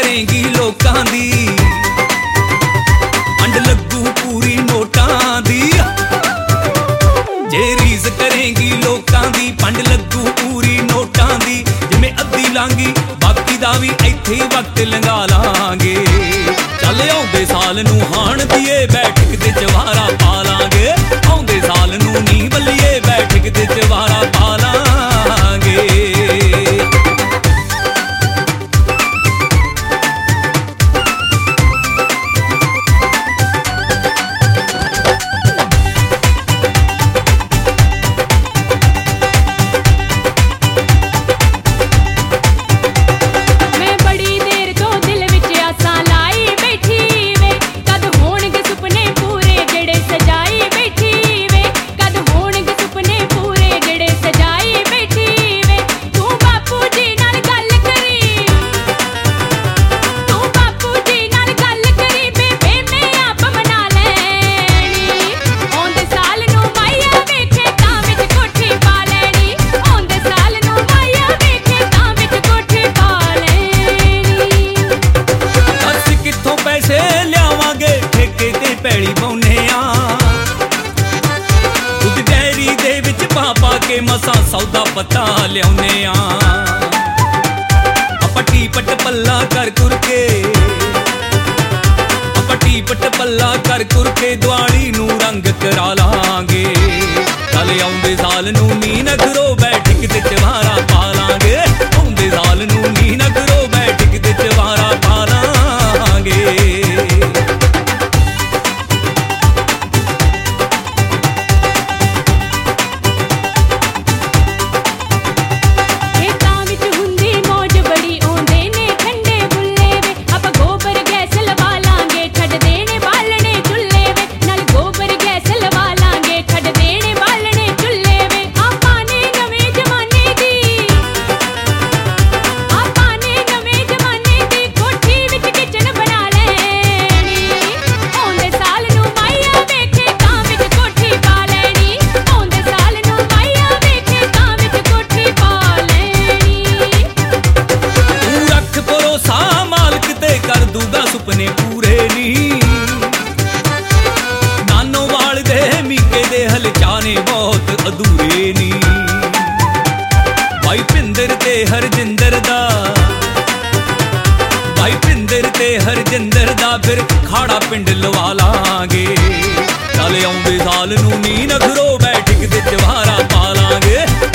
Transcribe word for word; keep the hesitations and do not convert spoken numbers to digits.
करेंगी लोकां दी, अंड लगू पूरी नोटां दी। जे रीस करेंगी लोकां दी, पंड लगू पूरी नोटां दी। जिवें अद्धी लांगी बाकी दा भी इत्थे ही वक्त लंघा लांगे। चल आउंदे साल नूं हाण दीए बैठक ते चवारा पा लांगे। आउंदे साल नूं नी बल्लीए बैठक ते चवारा पा लांगे। पैली पाउने दुध डेयरी दे विच पा पा के मसा सौदा पता लियाउने पट्टी पट पल्ला कर कुर के पट्टी पट पल्ला कर कुर के दिवाली नूं रंग करा लांगे। चल आउंदे साल नूं नी नखरो बैठक ते चवारा पा लांगे। आउंदे साल नूं नी नखरो बैठक ते चवारा पा लांगे। कर दूगा सुपने पूरे नी नानो वाल दे मीके दे हलचाने बहुत अधूरे नी। भाई पिंदर ते हरजिंदर दा भाई पिंदर ते हरजिंदर दा फिर खाड़ा पिंड लवा लांगे। चल आउंदे साल नूं नी नखरो बैठक ते चवारा पा लांगे।